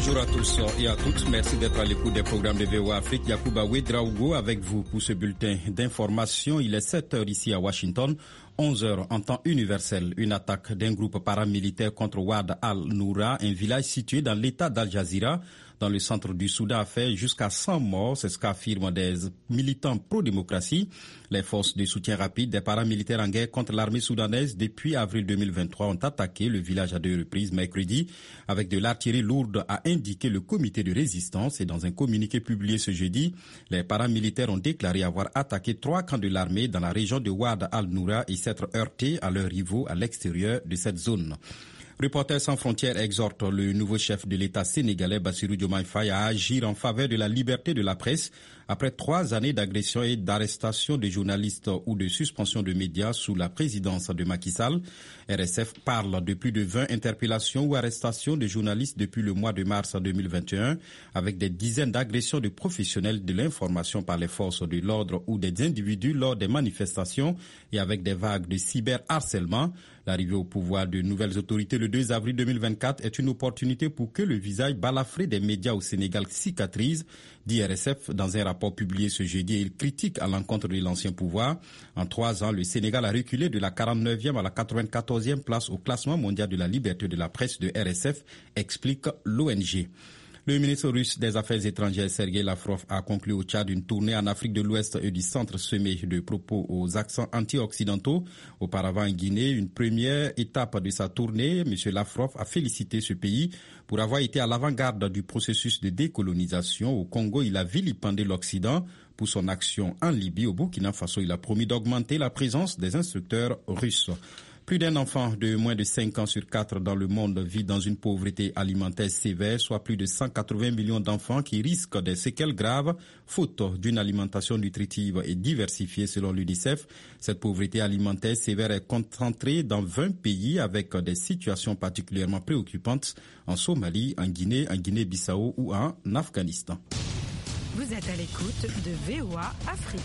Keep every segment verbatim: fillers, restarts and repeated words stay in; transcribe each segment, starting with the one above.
Bonjour à tous et à toutes. Merci d'être à l'écoute des programmes de V O A Afrique. Yacouba Ouedraogo avec vous pour ce bulletin d'information. Il est sept heures ici à Washington, onze heures en temps universel. Une attaque d'un groupe paramilitaire contre Wad al-Noura, un village situé dans l'état d'Al Jazeera, dans le centre du Soudan, a fait jusqu'à cent morts. C'est ce qu'affirment des militants pro-démocratie. Les forces de soutien rapide des paramilitaires en guerre contre l'armée soudanaise depuis avril deux mille vingt-trois ont attaqué le village à deux reprises mercredi avec de l'artillerie lourde, a indiqué le comité de résistance. Et dans un communiqué publié ce jeudi, les paramilitaires ont déclaré avoir attaqué trois camps de l'armée dans la région de Wad al-Noura et s'être heurtés à leurs rivaux à l'extérieur de cette zone. Reporters sans frontières exhorte le nouveau chef de l'État sénégalais Bassirou Diomaye Faye à agir en faveur de la liberté de la presse après trois années d'agression et d'arrestation de journalistes ou de suspension de médias sous la présidence de Macky Sall. R S F parle de plus de vingt interpellations ou arrestations de journalistes depuis le mois de mars deux mille vingt et un, avec des dizaines d'agressions de professionnels de l'information par les forces de l'ordre ou des individus lors des manifestations et avec des vagues de cyberharcèlement. L'arrivée au pouvoir de nouvelles autorités le deux avril deux mille vingt-quatre est une opportunité pour que le visage balafré des médias au Sénégal cicatrise, dit R S F dans un rapport publié ce jeudi. Et il critique à l'encontre de l'ancien pouvoir. En trois ans, le Sénégal a reculé de la quarante-neuvième à la quatre-vingt-quatorzième place au classement mondial de la liberté de la presse de R S F, explique l'O N G. Le ministre russe des Affaires étrangères Sergei Lavrov a conclu au Tchad une tournée en Afrique de l'Ouest et du Centre semée de propos aux accents anti-occidentaux. Auparavant en Guinée, une première étape de sa tournée, M. Lavrov a félicité ce pays pour avoir été à l'avant-garde du processus de décolonisation. Au Congo, il a vilipendé l'Occident pour son action en Libye. Au Burkina Faso, il a promis d'augmenter la présence des instructeurs russes. Plus d'un enfant de moins de cinq ans sur quatre dans le monde vit dans une pauvreté alimentaire sévère, soit plus de cent quatre-vingts millions d'enfants qui risquent des séquelles graves, faute d'une alimentation nutritive et diversifiée selon l'UNICEF. Cette pauvreté alimentaire sévère est concentrée dans vingt pays avec des situations particulièrement préoccupantes en Somalie, en Guinée, en Guinée-Bissau ou en Afghanistan. Vous êtes à l'écoute de V O A Afrique.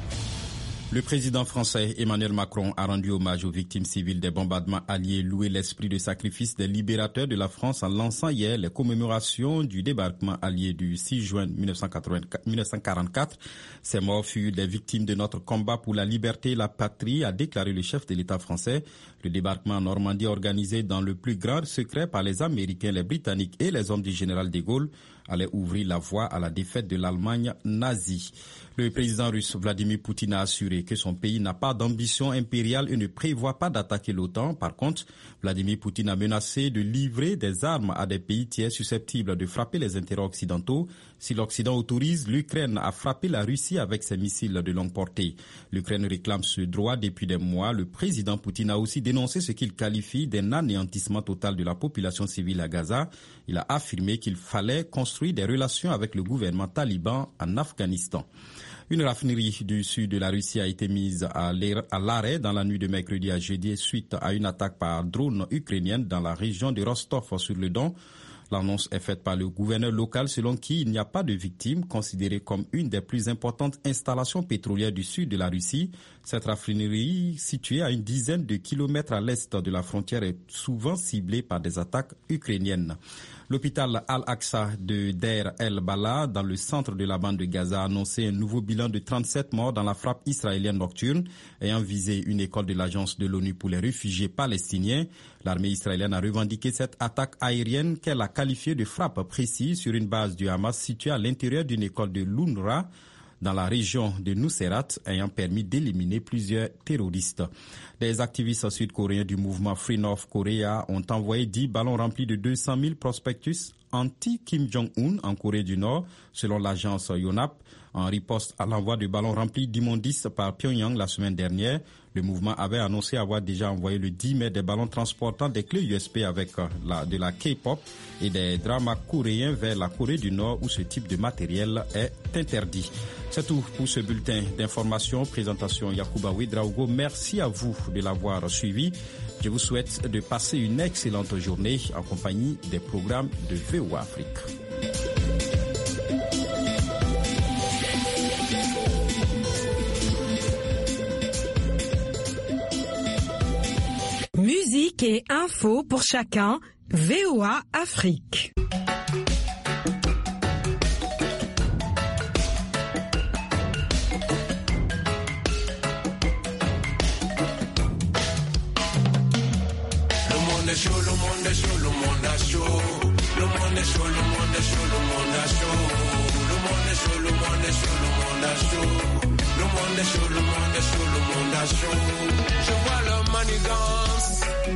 Le président français Emmanuel Macron a rendu hommage aux victimes civiles des bombardements alliés, loué l'esprit de sacrifice des libérateurs de la France en lançant hier les commémorations du débarquement allié du six juin mille neuf cent quarante-quatre. Ces morts furent des victimes de notre combat pour la liberté et la patrie, a déclaré le chef de l'État français. Le débarquement en Normandie, organisé dans le plus grand secret par les Américains, les Britanniques et les hommes du général de Gaulle, allait ouvrir la voie à la défaite de l'Allemagne nazie. Le président russe Vladimir Poutine a assuré que son pays n'a pas d'ambition impériale et ne prévoit pas d'attaquer l'OTAN. Par contre, Vladimir Poutine a menacé de livrer des armes à des pays tiers susceptibles de frapper les intérêts occidentaux si l'Occident autorise l'Ukraine à frapper la Russie avec ses missiles de longue portée. L'Ukraine réclame ce droit depuis des mois. Le président Poutine a aussi dénoncé ce qu'il qualifie d'un anéantissement total de la population civile à Gaza. Il a affirmé qu'il fallait construire des relations avec le gouvernement taliban en Afghanistan. Une raffinerie du sud de la Russie a été mise à l'arrêt dans la nuit de mercredi à jeudi suite à une attaque par drone ukrainienne dans la région de Rostov-sur-le-Don. L'annonce est faite par le gouverneur local selon qui il n'y a pas de victimes, considérée comme une des plus importantes installations pétrolières du sud de la Russie. Cette raffinerie, située à une dizaine de kilomètres à l'est de la frontière, est souvent ciblée par des attaques ukrainiennes. L'hôpital Al-Aqsa de Deir el-Bala, dans le centre de la bande de Gaza, a annoncé un nouveau bilan de trente-sept morts dans la frappe israélienne nocturne, ayant visé une école de l'agence de l'ONU pour les réfugiés palestiniens. L'armée israélienne a revendiqué cette attaque aérienne qu'elle a qualifiée de frappe précise sur une base du Hamas située à l'intérieur d'une école de l'UNRWA dans la région de Nuseirat, ayant permis d'éliminer plusieurs terroristes. Des activistes sud-coréens du mouvement Free North Korea ont envoyé dix ballons remplis de deux cent mille prospectus anti-Kim Jong-un en Corée du Nord, selon l'agence Yonhap, en riposte à l'envoi de ballons remplis d'immondices par Pyongyang la semaine dernière. Le mouvement avait annoncé avoir déjà envoyé le dix mai des ballons transportant des clés U S B avec la, de la K-pop et des dramas coréens vers la Corée du Nord où ce type de matériel est interdit. C'est tout pour ce bulletin d'information. Présentation Yacouba Ouedraogo. Merci à vous de l'avoir suivi. Je vous souhaite de passer une excellente journée en compagnie des programmes de V O A Afrique. Musique et info pour chacun, V O A Afrique. est chaud, le monde est chaud, le monde est chaud. Le monde est chaud, le monde est chaud, le monde est chaud. Le monde est chaud, le monde est chaud, le monde est chaud. Le monde est chaud, le monde est chaud, le monde est chaud. Je vois leur manigance,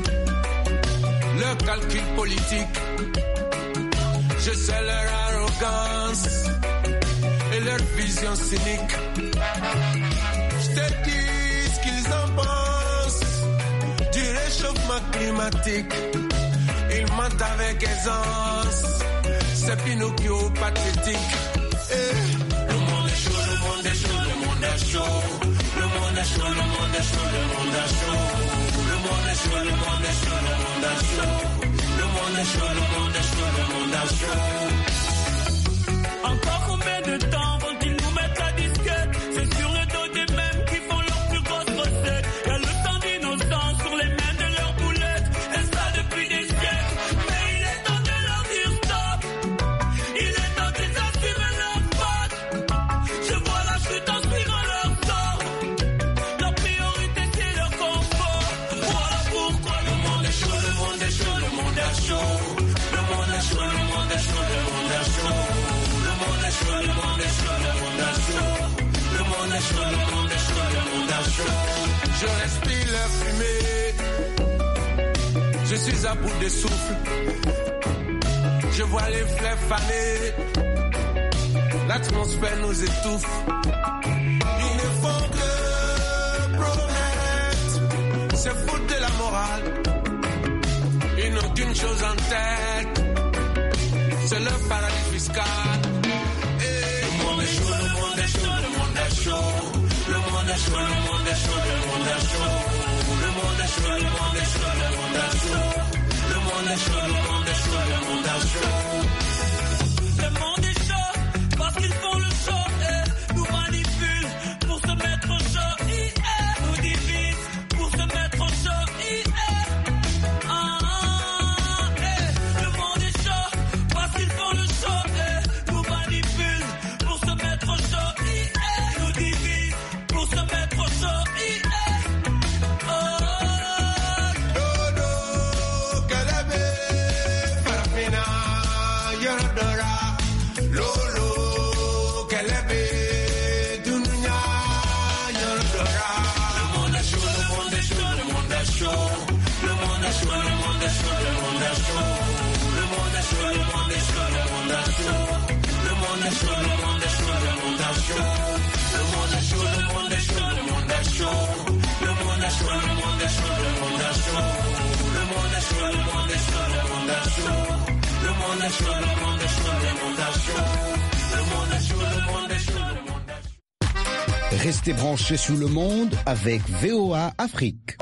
leur calcul politique. Je sais leur arrogance et leur vision cynique. Je te dis ce qu'ils en pensent du réchauffement climatique. Ils mentent avec aisance, c'est Pinocchio pathétique. Eh. Le monde est chaud, le monde est chaud, le monde est chaud. Le monde est chaud, le monde est chaud, le monde est chaud. Le monde est chaud, le monde est chaud, le monde est chaud. Le monde est chaud, le monde est chaud, le monde est chaud. Encore combien de temps vont-ils nous mettre à disquette? C'est sur le dos des mêmes qui font leur plus grosse recette. Y'a le sang d'innocence sur les mains de leurs boulettes. Et ça depuis des siècles. Mais il est temps de leur dire stop. Il est temps qu'ils assument leur faute. Je vois la chute en suivant leur sort. Leur priorité c'est leur confort. Voilà pourquoi le monde est chaud, le monde est chaud, le monde est chaud. Le monde est chaud, le monde est chaud, le monde est chaud. Le monde est chaud, le monde est chaud, le monde est chaud. Le monde est chaud, le monde est chaud, le monde est chaud. Je respire la fumée. Je suis à bout de souffle. Je vois les fleurs faner. L'atmosphère nous étouffe. Ils ne font que promettre. C'est foutre de la morale. Ils n'ont qu'une chose en tête. C'est le paradis fiscal. Le monde est chaud, le monde est chaud, le monde est chaud. Le monde est chaud, le monde est chaud, le monde est chaud. Le monde est chaud, le monde est chaud, le monde est chaud. Le monde est chaud, le monde est chaud, le monde est chaud. Le monde est chaud parce qu'ils font le show et nous manipulent pour se mettre au show. Et nous divisent pour se mettre au show. Et ah, eh. Le monde est chaud parce qu'ils font le show et nous manipulent pour se mettre au show. Et nous divisent pour se mettre au show. Et oh. Dodo, Kalebe, Farfina, Yorodora. Lolo, Kalebe, Dunia, Yorodora. Le monde est chaud, le monde est chaud, le monde est chaud. Le monde est chaud, le monde est chaud, le monde est chaud. Le monde est chaud, le monde est chaud, le monde est chaud. Le monde est chaud, le monde est chaud, le monde est chaud. Le monde est chaud, le monde est chaud, le monde est chaud. Le monde est chaud, le monde est chaud, le monde est chaud. Le monde est chaud, le monde est chaud, le monde est chaud. Le monde est chaud, le monde est chaud, le monde est chaud. Le monde est chaud, le monde est chaud, le monde est chaud. Restez branchés sous le monde avec V O A Afrique.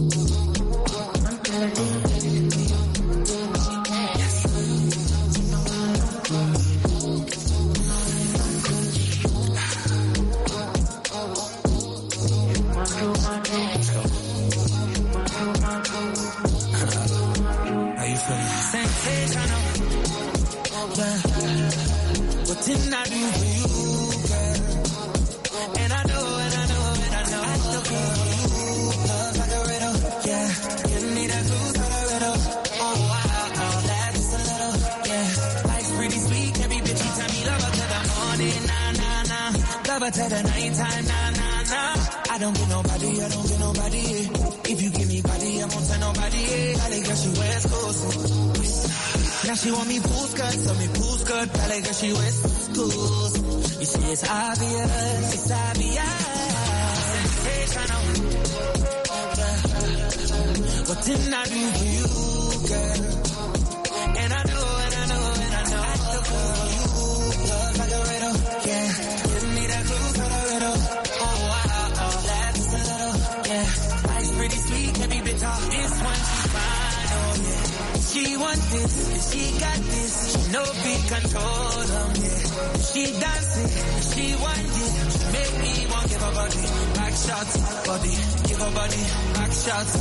How you feeling? Sensational. Yeah. What didn't I do for you, girl? And I know, and I know, and I know. I still feel you. Love like a riddle, yeah. Give me that blues like a riddle. Oh, wow, that's just a little, yeah. Life's pretty sweet, every bitch you tell me love her till the morning, nah, nah, nah. Love her till the nighttime, nah, nah, nah. I don't get nobody, I don't get nobody, yeah. If you give me body, I won't tell nobody, yeah. I like girl, she West Coast. Now she want me pool skirt, so me pool skirt. I like girl, she West Coast. You see it's obvious, it's obvious. Sensational. What didn't I do for you, girl? And I know, and I know, and I know. I still feel you. Love like a riddle, yeah. Give me that clue for the riddle. Oh, wow, oh, that's a little, yeah. Life's pretty sweet, every bit of this one she's fine, oh, yeah. She want this, she got this. She no big control, um, yeah. She dance it, she want it. She make me want give her body back shots, body, give her body back shots.